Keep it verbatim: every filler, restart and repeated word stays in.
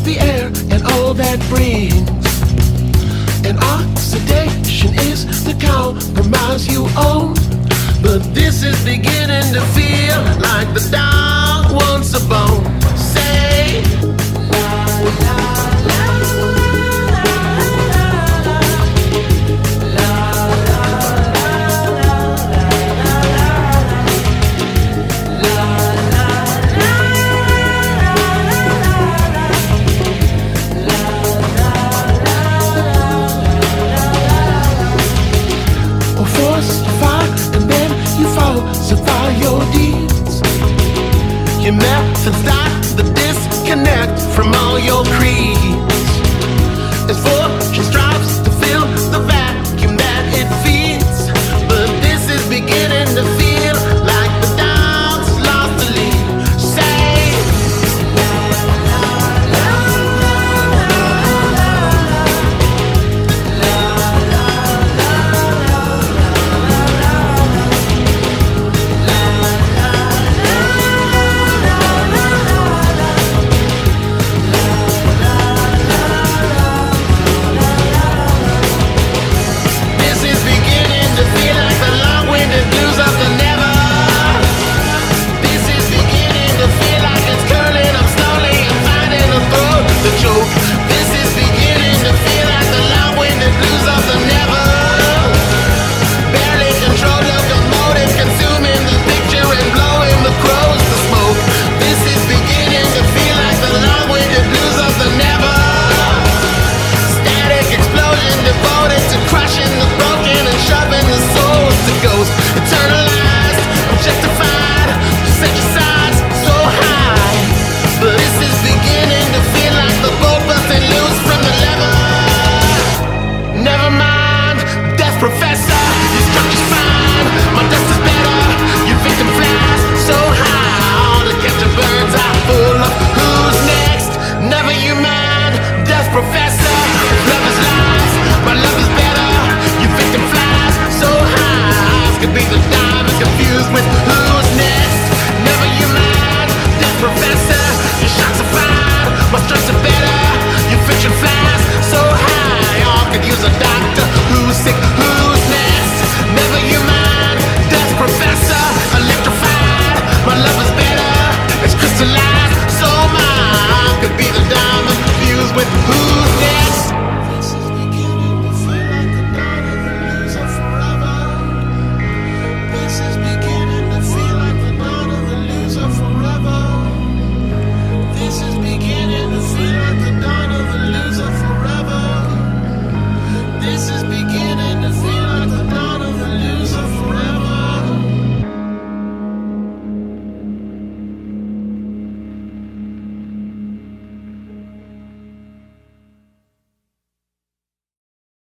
the air and all that brings. And oxidation is the compromise you own. But this is beginning to feel like the dog wants a bone. Say, la la la la la la la or force you fire and then you falsify your deeds. Your methods start the disconnect from all your creeds. As fortune strives to fill the vacuum that it feeds, but this is beginning to feel like the dog's lost the lead. Say, la la la la la la Professor, you struck your spine. My dust is better. Your victim flies so high. All to catch a bird's eye full of who's next. Never you mind, death professor. Love is lies, my love is better. Your victim flies so high. Eyes could be the diamond confused with who's next. Never you mind, death professor. Your shots are fine, my strokes are better. Your fiction flies so high. All could use a doctor who's sick. Who's next? Never you mind, death professor. Electrified, my love is better. It's crystallized.